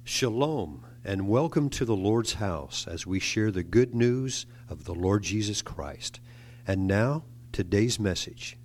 Shalom, and welcome to the Lord's house as we share the good news of the Lord Jesus Christ. And now, today's message.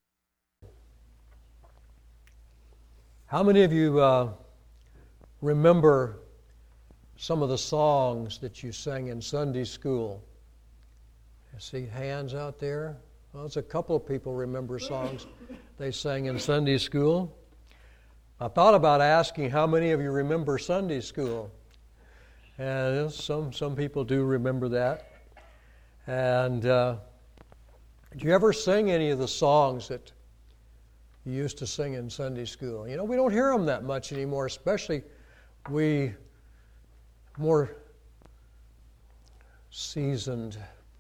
How many of you remember some of the songs that you sang in Sunday school? I see hands out there. Well, there's a couple of people remember songs they sang in Sunday school. I thought about asking how many of you remember Sunday school. And some people do remember that. And do you ever sing any of the songs that you used to sing in Sunday school? You know, we don't hear them that much anymore, especially we more seasoned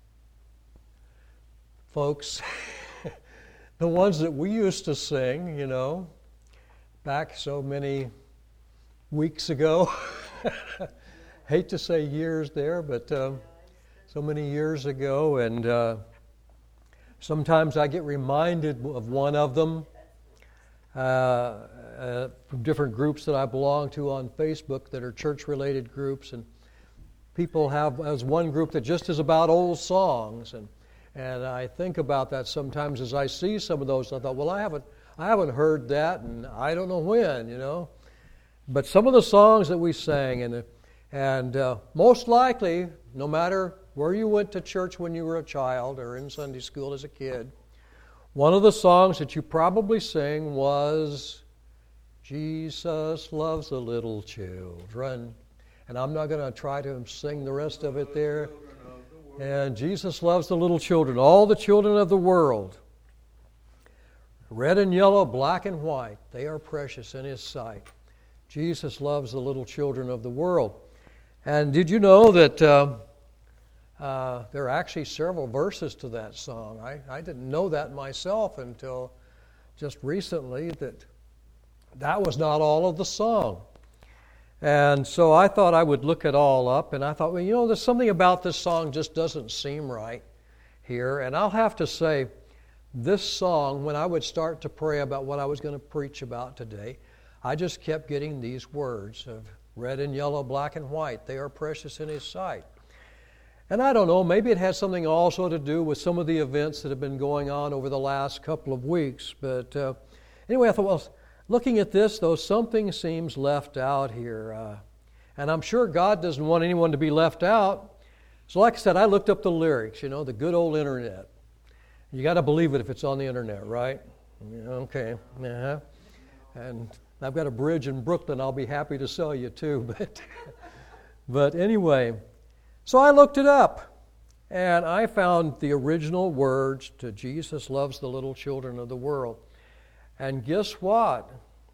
folks. The ones that we used to sing, you know, back so many weeks ago. Hate to say years there, but so many years ago. And sometimes I get reminded of one of them from different groups that I belong to on Facebook that are church-related groups. And people have as one group that just is about old songs. And I think about that sometimes as I see some of those. I thought, well, I haven't heard that, and I don't know when, you know. But some of the songs that we sang, and most likely, no matter where you went to church when you were a child or in Sunday school as a kid, one of the songs that you probably sang was, Jesus loves the little children. And I'm not going to try to sing the rest of it there. And Jesus loves the little children, all the children of the world. Red and yellow, black and white, they are precious in His sight. Jesus loves the little children of the world. And did you know that there are actually several verses to that song? I didn't know that myself until just recently, that was not all of the song. And so I thought I would look it all up, and I thought, well, you know, there's something about this song just doesn't seem right here. And I'll have to say, this song, when I would start to pray about what I was going to preach about today, I just kept getting these words of red and yellow, black and white. They are precious in His sight. And I don't know, maybe it has something also to do with some of the events that have been going on over the last couple of weeks. But anyway, I thought, well, looking at this, though, something seems left out here. And I'm sure God doesn't want anyone to be left out. So like I said, I looked up the lyrics, you know, the good old internet. You got to believe it if it's on the internet, right? Yeah, okay. Uh-huh. And I've got a bridge in Brooklyn I'll be happy to sell you too. But anyway, so I looked it up, and I found the original words to Jesus loves the little children of the world. And guess what?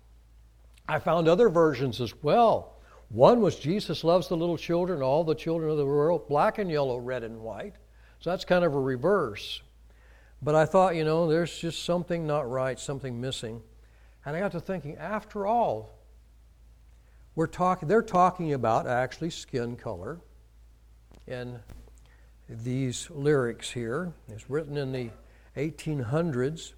I found other versions as well. One was Jesus loves the little children, all the children of the world, black and yellow, red and white. So that's kind of a reverse. But I thought, you know, there's just something not right, something missing. And I got to thinking, after all, they're talking about actually skin color in these lyrics here. It's written in the 1800s.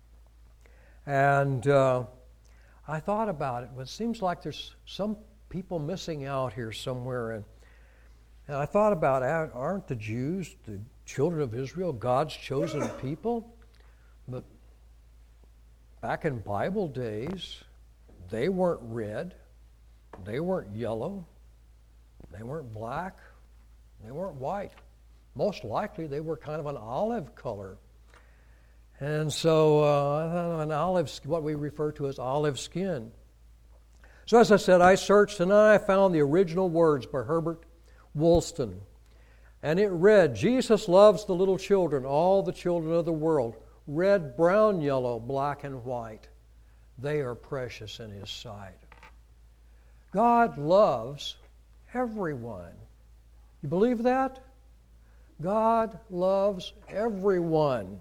And I thought about it. Well, it seems like there's some people missing out here somewhere. And I thought about, aren't the Jews, the children of Israel, God's chosen people? But back in Bible days, they weren't red, they weren't yellow, they weren't black, they weren't white. Most likely they were kind of an olive color. And so an olive, what we refer to as olive skin. So as I said, I searched and I found the original words by Herbert Woolston. And it read, Jesus loves the little children, all the children of the world, red, brown, yellow, black, and white. They are precious in His sight. God loves everyone. You believe that? God loves everyone.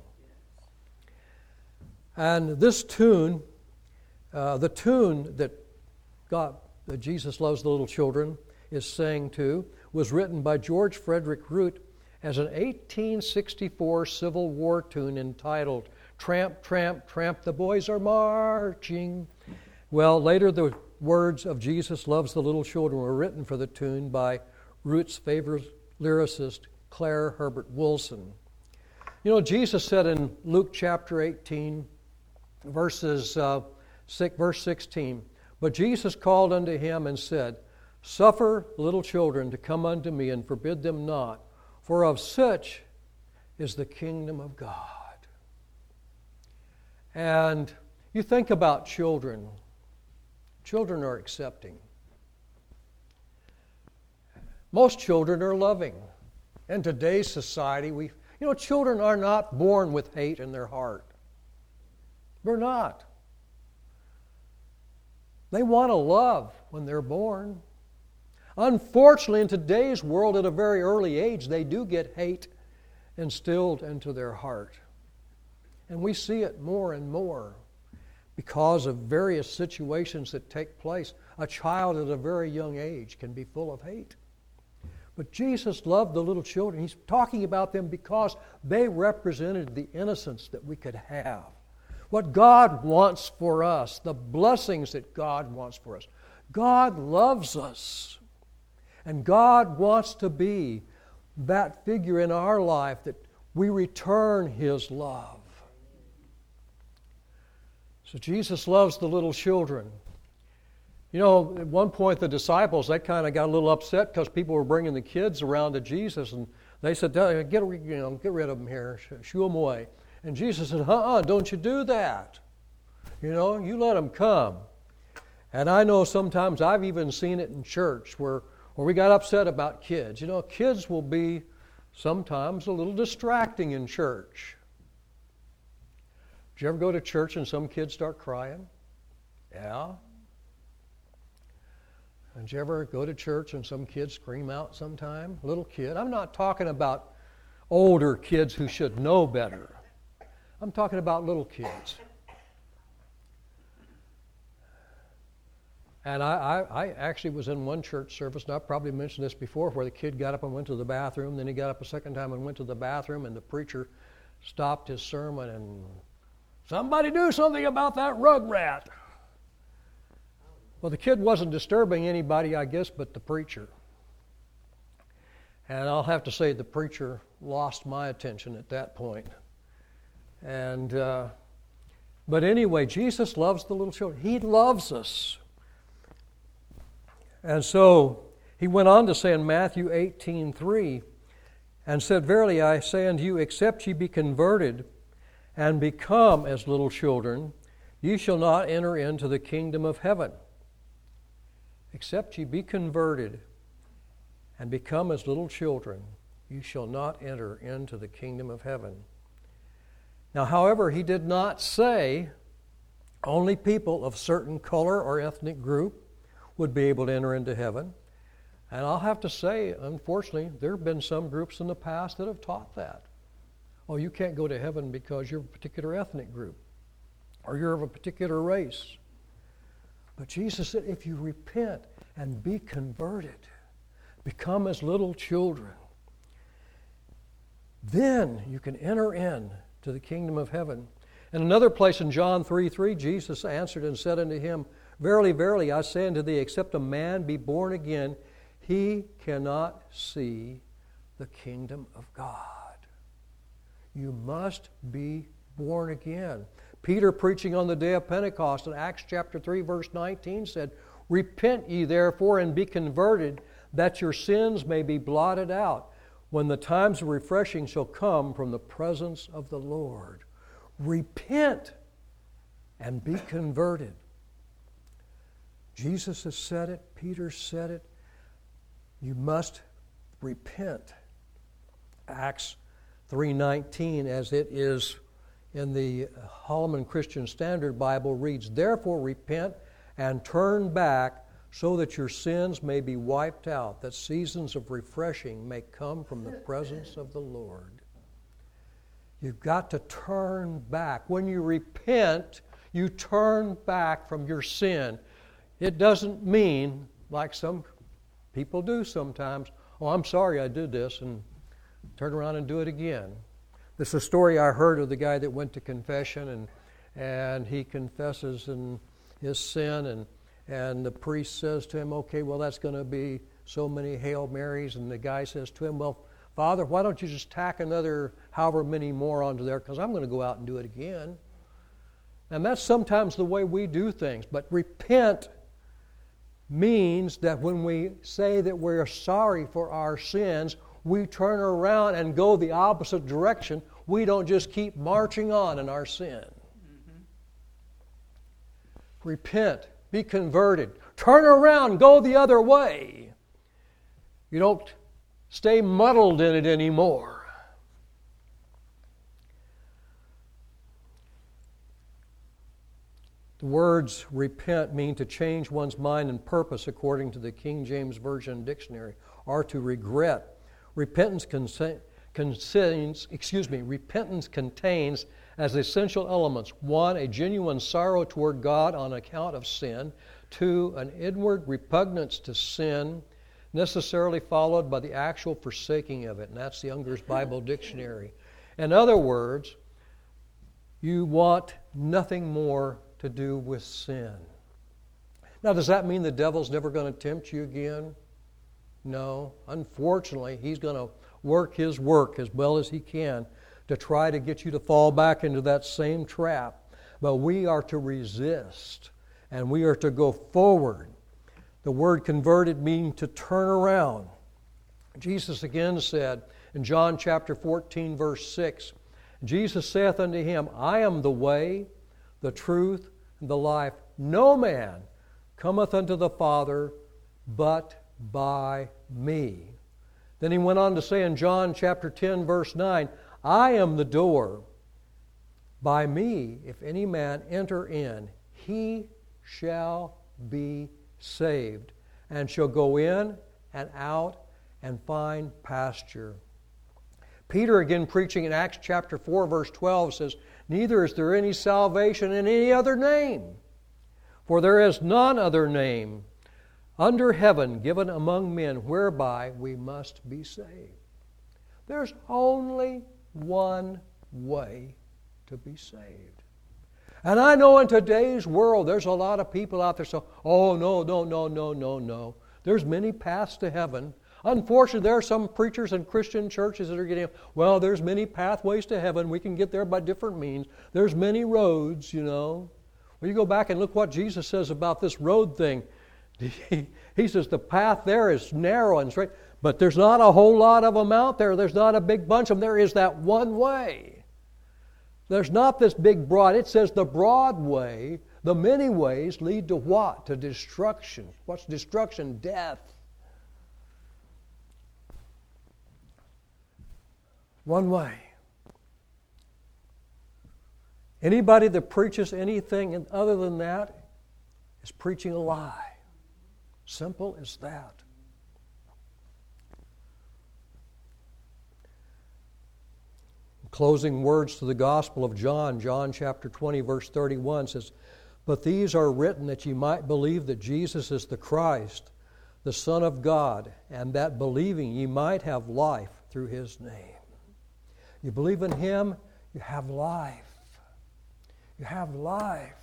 And this tune, the tune that Jesus loves the little children is sang to, was written by George Frederick Root as an 1864 Civil War tune entitled Tramp, Tramp, Tramp, the Boys Are Marching. Well, later the words of Jesus Loves the Little Children were written for the tune by Ruth's favorite lyricist, Claire Herbert Wilson. You know, Jesus said in Luke chapter 18, verse 16, "But Jesus called unto him and said, Suffer little children to come unto me, and forbid them not, for of such is the kingdom of God." And you think about children. Children are accepting. Most children are loving. In today's society, children are not born with hate in their heart. They're not. They want to love when they're born. Unfortunately, in today's world, at a very early age, they do get hate instilled into their heart. And we see it more and more because of various situations that take place. A child at a very young age can be full of hate. But Jesus loved the little children. He's talking about them because they represented the innocence that we could have. What God wants for us, the blessings that God wants for us. God loves us. And God wants to be that figure in our life that we return His love. So Jesus loves the little children. You know, at one point the disciples, they kind of got a little upset because people were bringing the kids around to Jesus, and they said, get rid of them here, shoo them away. And Jesus said, don't you do that. You let them come. And I know sometimes I've even seen it in church where we got upset about kids. Kids will be sometimes a little distracting in church. Did you ever go to church and some kids start crying? Yeah. And did you ever go to church and some kids scream out sometime? Little kid. I'm not talking about older kids who should know better. I'm talking about little kids. And I actually was in one church service, and I've probably mentioned this before, where the kid got up and went to the bathroom. Then he got up a second time and went to the bathroom, and the preacher stopped his sermon and, "Somebody do something about that rug rat." Well, the kid wasn't disturbing anybody, I guess, but the preacher. And I'll have to say the preacher lost my attention at that point. But anyway, Jesus loves the little children. He loves us. And so he went on to say in Matthew 18:3, and said, "Verily I say unto you, except ye be converted and become as little children, ye shall not enter into the kingdom of heaven." Except ye be converted and become as little children, you shall not enter into the kingdom of heaven. Now, however, he did not say only people of certain color or ethnic group would be able to enter into heaven. And I'll have to say, unfortunately, there have been some groups in the past that have taught that. Oh, you can't go to heaven because you're of a particular ethnic group or you're of a particular race. But Jesus said, if you repent and be converted, become as little children, then you can enter in to the kingdom of heaven. In another place in John 3:3, Jesus answered and said unto him, "Verily, verily, I say unto thee, except a man be born again, he cannot see the kingdom of God." You must be born again. Peter, preaching on the day of Pentecost in Acts chapter 3, verse 19, said, "Repent ye therefore and be converted, that your sins may be blotted out, when the times of refreshing shall come from the presence of the Lord." Repent and be converted. Jesus has said it. Peter said it. You must repent. Acts 3:19, as it is in the Holman Christian Standard Bible, reads, "Therefore repent and turn back, so that your sins may be wiped out, that seasons of refreshing may come from the presence of the Lord." You've got to turn back. When you repent, you turn back from your sin. It doesn't mean, like some people do sometimes, "Oh, I'm sorry I did this," and turn around and do it again. This is a story I heard of the guy that went to confession, and he confesses in his sin, And the priest says to him, okay, well, that's going to be so many Hail Marys. And the guy says to him, well, Father, why don't you just tack another however many more onto there, because I'm going to go out and do it again. And that's sometimes the way we do things. But repent means that when we say that we're sorry for our sins, we turn around and go the opposite direction. We don't just keep marching on in our sin. Repent, be converted, turn around, go the other way. You don't stay muddled in it anymore. The words repent mean to change one's mind and purpose according to the King James Version dictionary, or to regret. Repentance contains as essential elements: 1, a genuine sorrow toward God on account of sin; 2, an inward repugnance to sin, necessarily followed by the actual forsaking of it. And that's the Unger's Bible Dictionary. In other words, you want nothing more to do with sin. Now, does that mean the devil's never going to tempt you again? No. Unfortunately, he's going to work his work as well as he can to try to get you to fall back into that same trap. But we are to resist, and we are to go forward. The word converted means to turn around. Jesus again said in John chapter 14, verse 6, Jesus saith unto him, I am the way, the truth, and the life. No man cometh unto the Father but by me. Then he went on to say in John chapter 10, verse 9, I am the door. By me, if any man enter in, he shall be saved, and shall go in and out and find pasture. Peter, again preaching in Acts chapter 4, verse 12, says, neither is there any salvation in any other name, for there is none other name under heaven given among men whereby we must be saved. There's only one way to be saved. And I know in today's world there's a lot of people out there saying, oh, no. There's many paths to heaven. Unfortunately, there are some preachers and Christian churches that are getting, well, there's many pathways to heaven. We can get there by different means. There's many roads, you know. Well, you go back and look what Jesus says about this road thing. He says the path there is narrow and straight, but there's not a whole lot of them out there. There's not a big bunch of them. There is that one way. There's not this big broad. It says the broad way, the many ways lead to what? To destruction. What's destruction? Death. One way. Anybody that preaches anything other than that is preaching a lie. Simple as that. Closing words to the Gospel of John, John chapter 20, verse 31 says, but these are written that ye might believe that Jesus is the Christ, the Son of God, and that believing ye might have life through his name. You believe in him, you have life. You have life.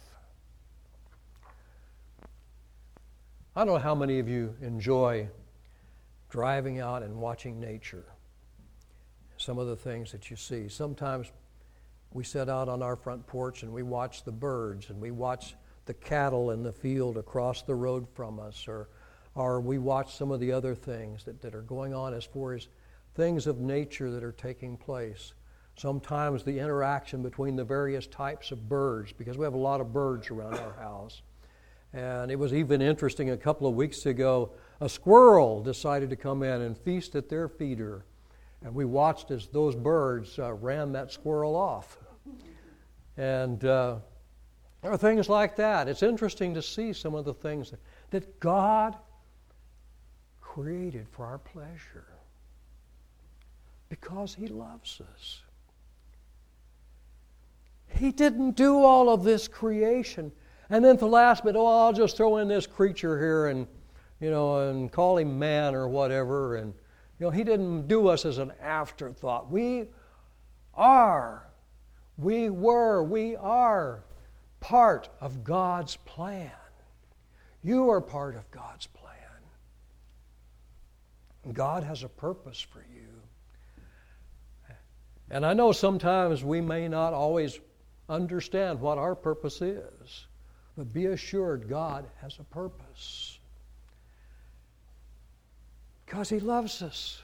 I don't know how many of you enjoy driving out and watching nature. Some of the things that you see. Sometimes we sit out on our front porch and we watch the birds, and we watch the cattle in the field across the road from us, or we watch some of the other things that are going on as far as things of nature that are taking place. Sometimes the interaction between the various types of birds, because we have a lot of birds around our house. And it was even interesting, a couple of weeks ago, a squirrel decided to come in and feast at their feeder. And we watched as those birds ran that squirrel off. And there are things like that. It's interesting to see some of the things that God created for our pleasure, because he loves us. He didn't do all of this creation and then at the last bit, I'll just throw in this creature here and call him man or whatever. And he didn't do us as an afterthought. We are part of God's plan. You are part of God's plan. God has a purpose for you. And I know sometimes we may not always understand what our purpose is, but be assured God has a purpose. Because He loves us.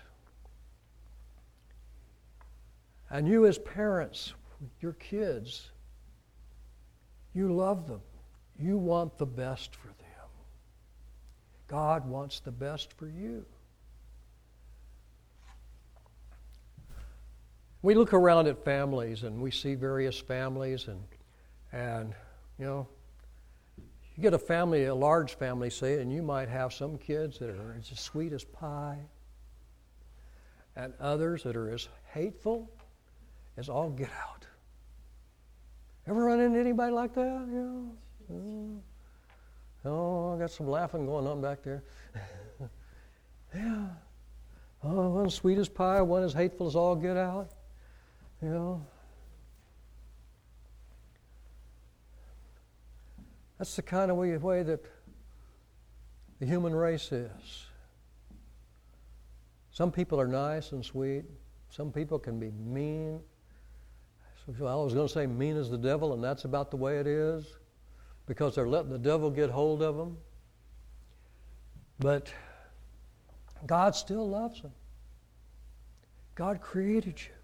And you as parents, your kids, you love them. You want the best for them. God wants the best for you. We look around at families and we see various families and you know, you get a family, a large family, say, and you might have some kids that are as sweet as pie and others that are as hateful as all get out. Ever run into anybody like that? You know? Oh, I got some laughing going on back there. Yeah. Oh, one sweet as pie, one as hateful as all get out. You know. That's the kind of way that the human race is. Some people are nice and sweet. Some people can be mean. So I was going to say mean as the devil, and that's about the way it is, because they're letting the devil get hold of them. But God still loves them. God created you.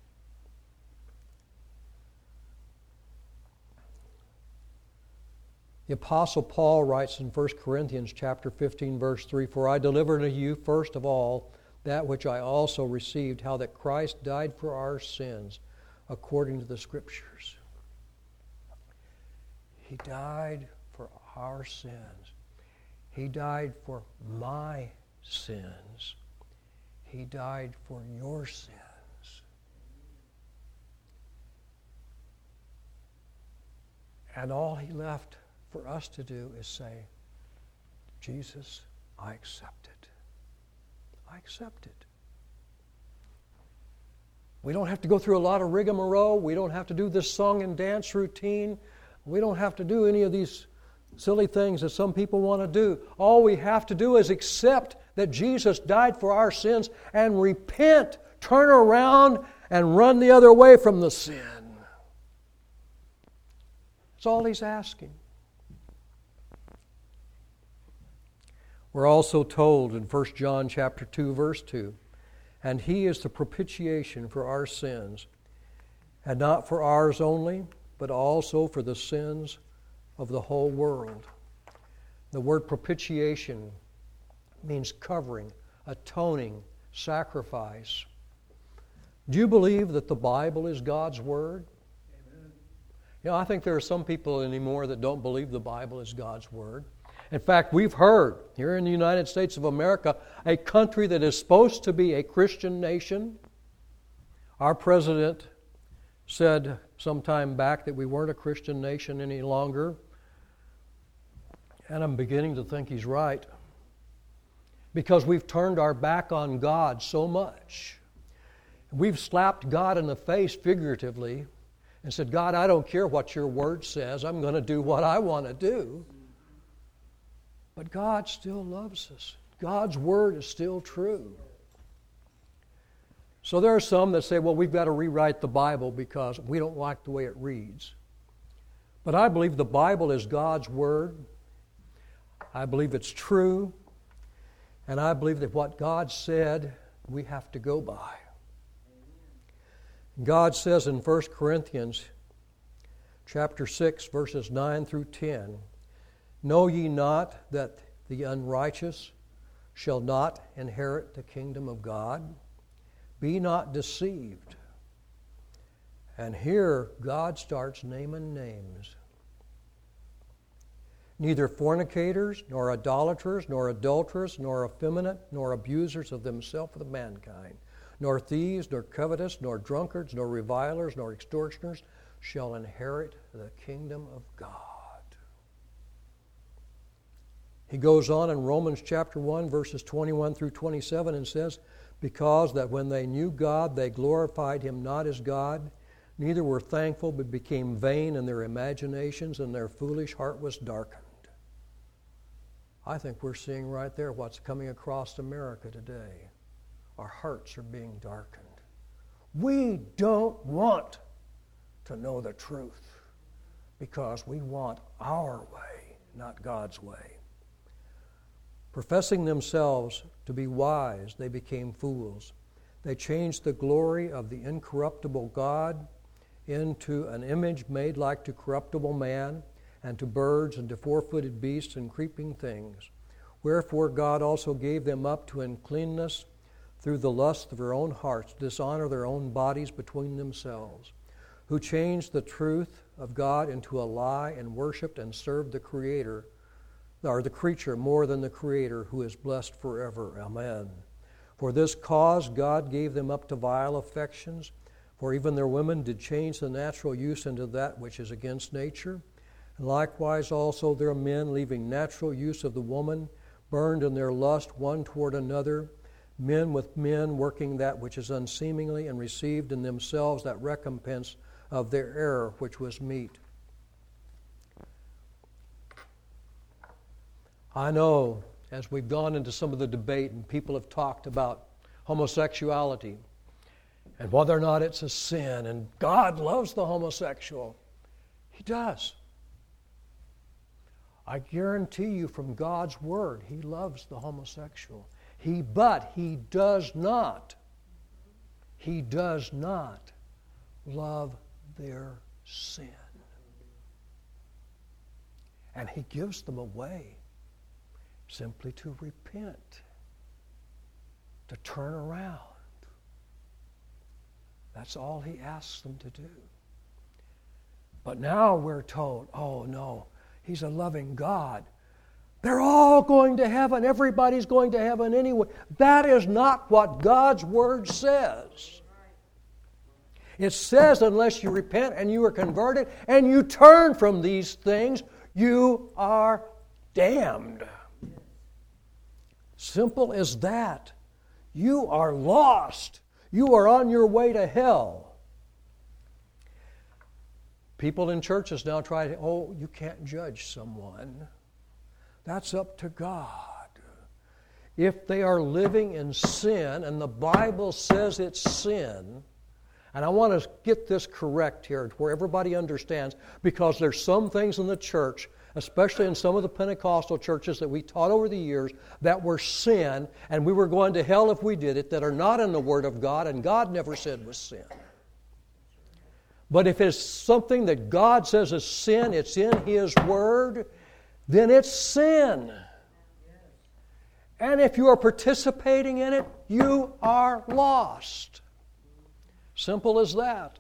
The Apostle Paul writes in 1 Corinthians chapter 15, verse 3, "For I delivered to you first of all that which I also received, how that Christ died for our sins, according to the Scriptures." He died for our sins. He died for my sins. He died for your sins. And all He left for us to do is say, "Jesus, I accept it. I accept it." We don't have to go through a lot of rigmarole. We don't have to do this song and dance routine. We don't have to do any of these silly things that some people want to do. All we have to do is accept that Jesus died for our sins and repent, turn around, and run the other way from the sin. That's all He's asking. We're also told in 1 John chapter 2, verse 2, "And He is the propitiation for our sins, and not for ours only, but also for the sins of the whole world." The word propitiation means covering, atoning, sacrifice. Do you believe that the Bible is God's Word? Amen. You know, I think there are some people anymore that don't believe the Bible is God's Word. In fact, we've heard here in the United States of America, a country that is supposed to be a Christian nation, our president said some time back that we weren't a Christian nation any longer. And I'm beginning to think he's right. Because we've turned our back on God so much. We've slapped God in the face figuratively and said, "God, I don't care what your word says. I'm going to do what I want to do." But God still loves us. God's word is still true. So there are some that say, well, we've got to rewrite the Bible because we don't like the way it reads. But I believe the Bible is God's word. I believe it's true. And I believe that what God said, we have to go by. God says in 1 Corinthians chapter 6, verses 9 through 10, "Know ye not that the unrighteous shall not inherit the kingdom of God? Be not deceived." And here God starts naming names. "Neither fornicators, nor idolaters, nor adulterers, nor effeminate, nor abusers of themselves with mankind, nor thieves, nor covetous, nor drunkards, nor revilers, nor extortioners shall inherit the kingdom of God." He goes on in Romans chapter 1, verses 21 through 27 and says, "Because that when they knew God, they glorified Him not as God, neither were thankful, but became vain in their imaginations, and their foolish heart was darkened." I think we're seeing right there what's coming across America today. Our hearts are being darkened. We don't want to know the truth because we want our way, not God's way. Professing themselves to be wise, they became fools. They changed the glory of the incorruptible God into an image made like to corruptible man, and to birds, and to four-footed beasts, and creeping things. Wherefore God also gave them up to uncleanness through the lust of their own hearts, to dishonor their own bodies between themselves, who changed the truth of God into a lie, and worshipped and served the Creator, or the creature more than the Creator, who is blessed forever. Amen. For this cause God gave them up to vile affections, for even their women did change the natural use into that which is against nature. And likewise also their men, leaving natural use of the woman, burned in their lust one toward another, men with men, working that which is unseemly, and received in themselves that recompense of their error which was meet. I know, as we've gone into some of the debate and people have talked about homosexuality and whether or not it's a sin, and God loves the homosexual. He does. I guarantee you from God's Word, He loves the homosexual. But He does not love their sin. And He gives them a way simply to repent, to turn around. That's all He asks them to do. But now we're told, oh no, He's a loving God. They're all going to heaven. Everybody's going to heaven anyway. That is not what God's Word says. It says unless you repent and you are converted and you turn from these things, you are damned. Simple as that. You are lost. You are on your way to hell. People in churches now try to, you can't judge someone. That's up to God. If they are living in sin, and the Bible says it's sin, and I want to get this correct here where everybody understands, because there's some things in the church, especially in some of the Pentecostal churches that we taught over the years, that were sin, and we were going to hell if we did it, that are not in the Word of God, and God never said was sin. But if it's something that God says is sin, it's in His Word, then it's sin. And if you are participating in it, you are lost. Simple as that.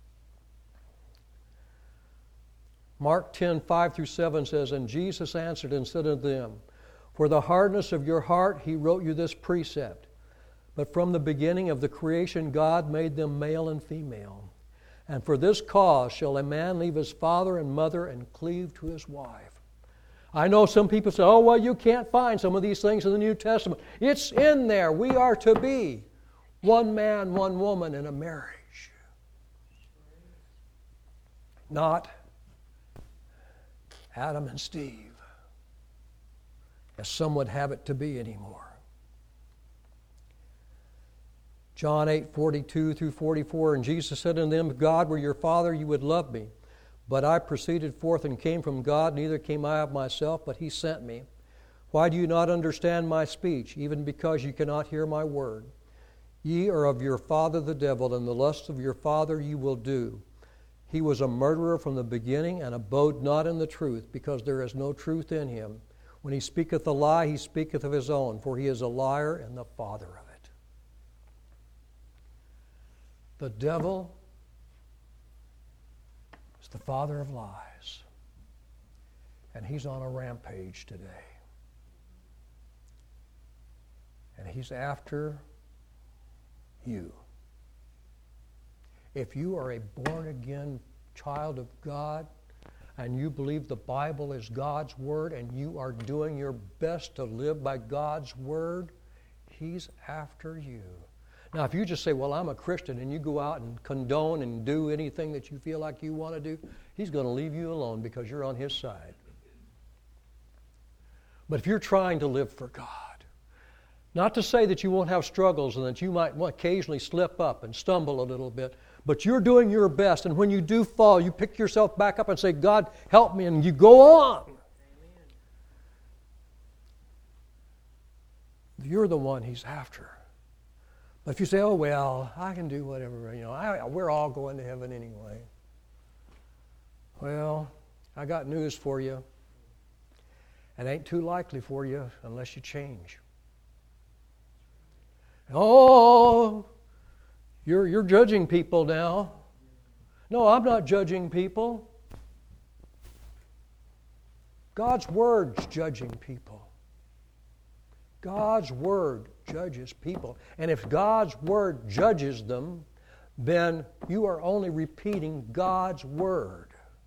Mark 10:5-7 says, And Jesus answered and said unto them, For the hardness of your heart He wrote you this precept. But from the beginning of the creation God made them male and female. And for this cause shall a man leave his father and mother and cleave to his wife. I know some people say, you can't find some of these things in the New Testament. It's in there. We are to be one man, one woman in a marriage. Not Adam and Steve, as some would have it to be anymore. John 8:42-44, And Jesus said unto them, If God were your Father, you would love me. But I proceeded forth and came from God, neither came I of myself, but He sent me. Why do you not understand my speech, even because you cannot hear my word? Ye are of your father the devil, and the lusts of your father you will do. He was a murderer from the beginning, and abode not in the truth, because there is no truth in him. When he speaketh a lie, he speaketh of his own, for he is a liar and the father of it. The devil is the father of lies, and he's on a rampage today. And he's after you. If you are a born-again child of God and you believe the Bible is God's Word and you are doing your best to live by God's Word, He's after you. Now, if you just say, I'm a Christian, and you go out and condone and do anything that you feel like you want to do, He's going to leave you alone because you're on His side. But if you're trying to live for God, not to say that you won't have struggles and that you might occasionally slip up and stumble a little bit, but you're doing your best, and when you do fall, you pick yourself back up and say, God, help me, and you go on. Amen. You're the one He's after. But if you say, oh, well, I can do whatever, we're all going to heaven anyway. Well, I got news for you. It ain't too likely for you unless you change. Oh, you're judging people now. No, I'm not judging people. God's Word's judging people. God's Word judges people. And if God's Word judges them, then you are only repeating God's Word.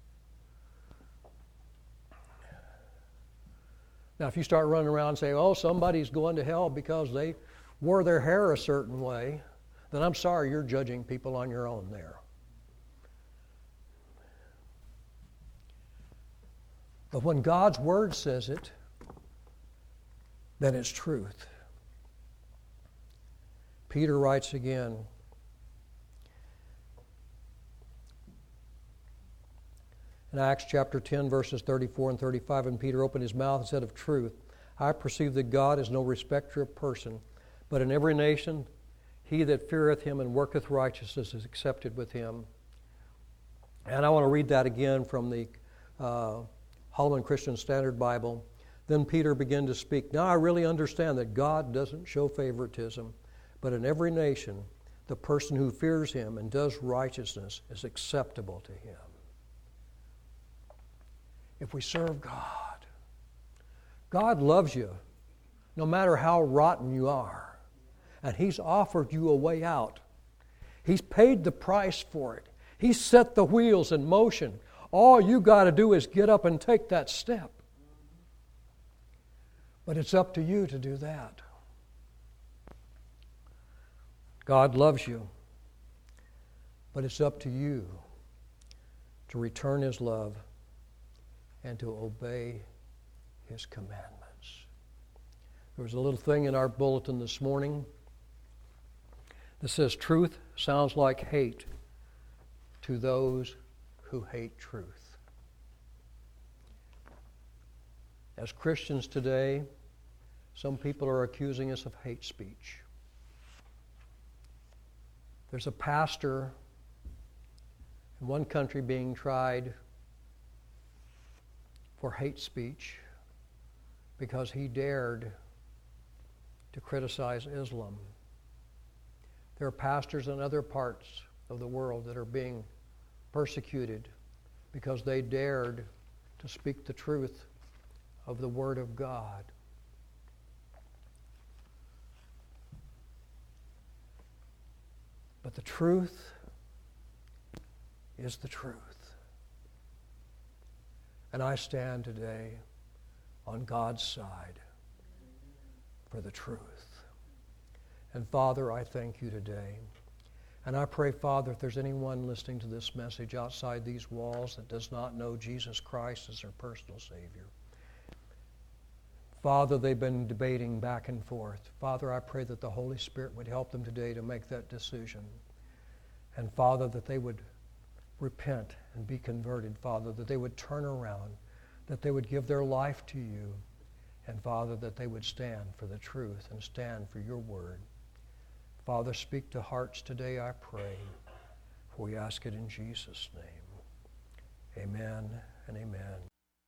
Now, if you start running around and say, oh, somebody's going to hell because they wore their hair a certain way, then I'm sorry, you're judging people on your own there. But when God's Word says it, then it's truth. Peter writes again, in Acts chapter 10, verses 34 and 35, and Peter opened his mouth and said, of truth, I perceive that God is no respecter of person, but in every nation he that feareth him and worketh righteousness is accepted with him. And I want to read that again from the Holman Christian Standard Bible. Then Peter began to speak. Now I really understand that God doesn't show favoritism, but in every nation the person who fears him and does righteousness is acceptable to him. If we serve God, God loves you no matter how rotten you are. And He's offered you a way out. He's paid the price for it. He's set the wheels in motion. All you got to do is get up and take that step. But it's up to you to do that. God loves you. But it's up to you to return His love and to obey His commandments. There was a little thing in our bulletin this morning that says, truth sounds like hate to those who hate truth. As Christians today, some people are accusing us of hate speech. There's a pastor in one country being tried for hate speech because he dared to criticize Islam. There are pastors in other parts of the world that are being persecuted because they dared to speak the truth of the Word of God. But the truth is the truth. And I stand today on God's side for the truth. And Father, I thank You today. And I pray, Father, if there's anyone listening to this message outside these walls that does not know Jesus Christ as their personal Savior, Father, they've been debating back and forth. Father, I pray that the Holy Spirit would help them today to make that decision. And Father, that they would repent and be converted, Father, that they would turn around, that they would give their life to You, and Father, that they would stand for the truth and stand for Your Word. Father, speak to hearts today, I pray, for we ask it in Jesus' name. Amen and amen.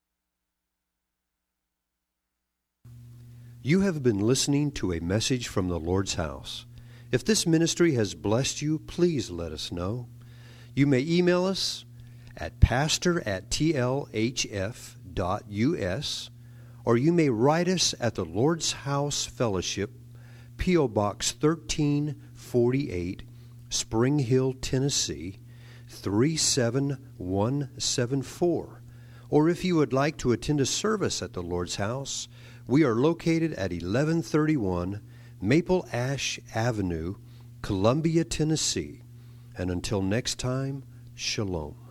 You have been listening to a message from the Lord's house. If this ministry has blessed you, please let us know. You may email us at pastor@tlhf.us, or you may write us at the Lord's House Fellowship, P.O. Box 1348, Spring Hill, Tennessee, 37174. Or if you would like to attend a service at the Lord's House, we are located at 1131 Maple Ash Avenue, Columbia, Tennessee. And until next time, shalom.